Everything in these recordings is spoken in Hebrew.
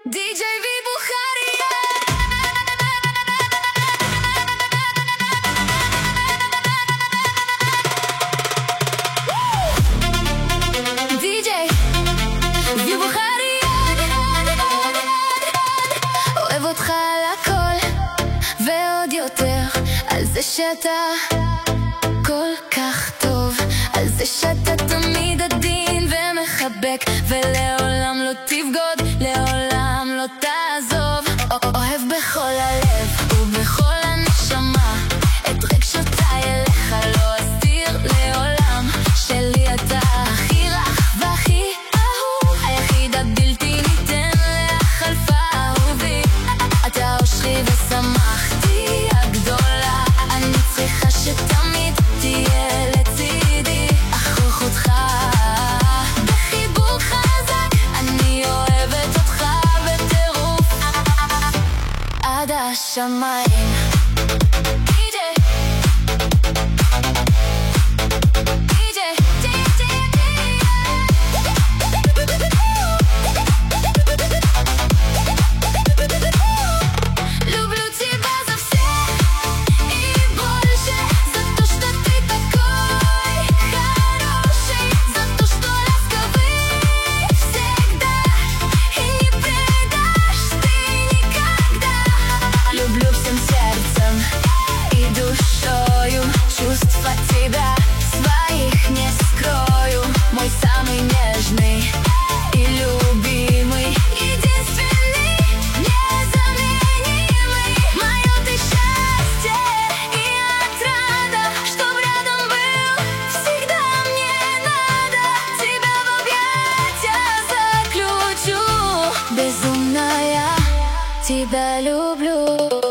DJ Vibujaria. DJ Vibujaria. אוהב אותך על הכל ועוד יותר, על זה שאתה כל כך טוב, על זה שאתה תמיד עדין ומחבק, ולעולם לא תבגוד, לעולם לא תעזוב. אוהב בכל הלב ובכל הנשמה, את רגשותיי אליך לא אסתיר לעולם. שלי אתה הכי רך והכי אהוב, היחיד הבלתי ניתן להחלפה אהובי. אתה אושרי ושמחתי הגדולה, אני צריכה שתמיד תהיה לצידי. אחוך אותך בחיבוק חזק, אני אוהבת אותך בטירוף עד השמיים. Безумная, тебя люблю.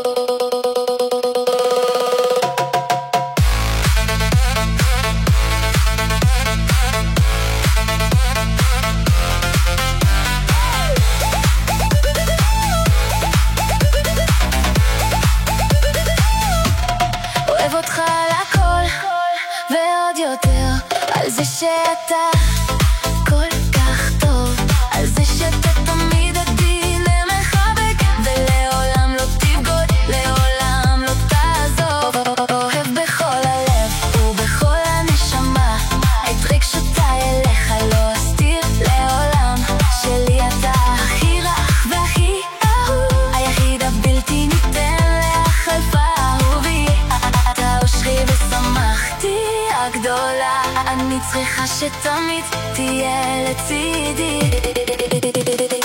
אוהב אותך על הכל ועוד יותר, על זה שאתה כל כך טוב, על זה שאתה תמיד עדין ומחבק, ולעולם לא תבגוד, לעולם לא תעזוב. אוהב בכל הלב ובכל הנשמה, את רגשותיי אליך לא אסתיר לעולם. שלי אתה הכי רך והכי אהוב, היחיד הבלתי ניתן להחלפה אהובי. אתה אושרי ושמחתי הגדולה, אני צריכה שתמיד תהיה לצידי.